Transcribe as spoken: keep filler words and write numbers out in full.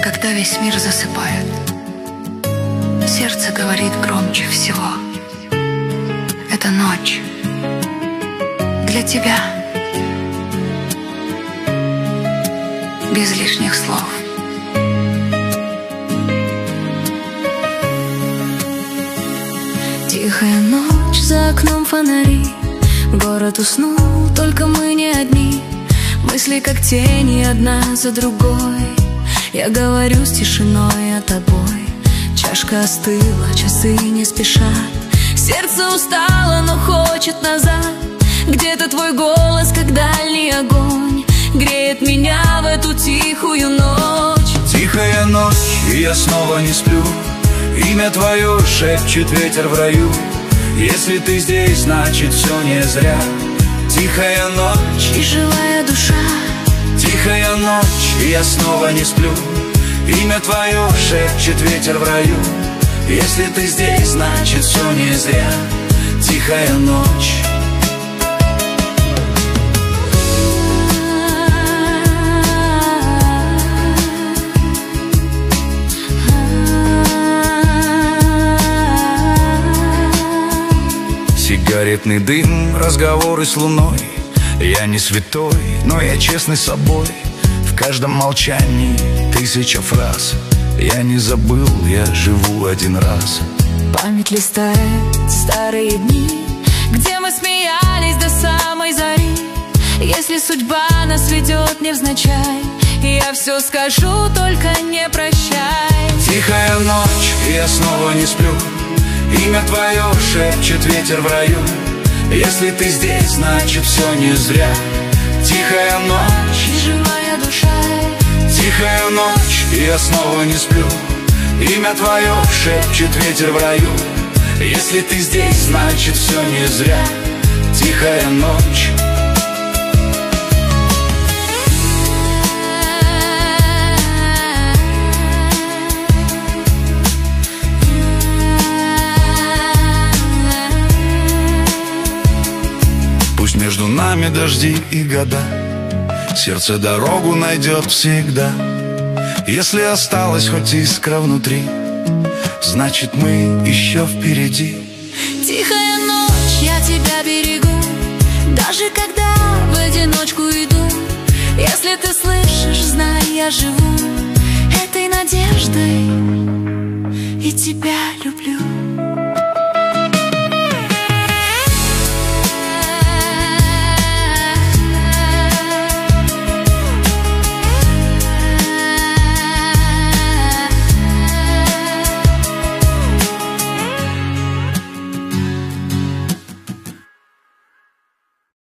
Когда весь мир засыпает, сердце говорит громче всего. Это ночь для тебя, без лишних слов. Тихая ночь, за окном фонари. Город уснул, только мы не одни. Мысли как тени, одна за другой. Я говорю с тишиной о тобой. Чашка остыла, часы не спешат. Сердце устало, но хочет назад. Где-то твой голос, как дальний огонь, греет меня в эту тихую ночь. Тихая ночь, и я снова не сплю. Имя твое шепчет ветер в раю. Если ты здесь, значит все не зря. Тихая ночь и живая душа. Тихая ночь, и я снова не сплю. Имя твое шепчет ветер в раю. Если ты здесь, значит все не зря. Тихая ночь. Сигаретный дым, разговоры с луной. Я не святой, но я честный с собой. В каждом молчании тысяча фраз. Я не забыл, я живу один раз. Память листает старые дни, где мы смеялись до самой зари. Если судьба нас ведет невзначай, я все скажу, только не прощай. Тихая ночь, и я снова не сплю. Имя твое шепчет ветер в раю. Если ты здесь, значит все не зря. Тихая ночь и живая душа. Тихая ночь, и я снова не сплю. Имя твое шепчет ветер в раю. Если ты здесь, значит все не зря. Тихая ночь. Пусть между нами дожди и года, сердце дорогу найдет всегда. Если осталась хоть искра внутри, значит мы еще впереди. Тихая ночь, я тебя берегу, даже когда в одиночку иду. Если ты слышишь, знай, я живу этой надеждой и тебя люблю.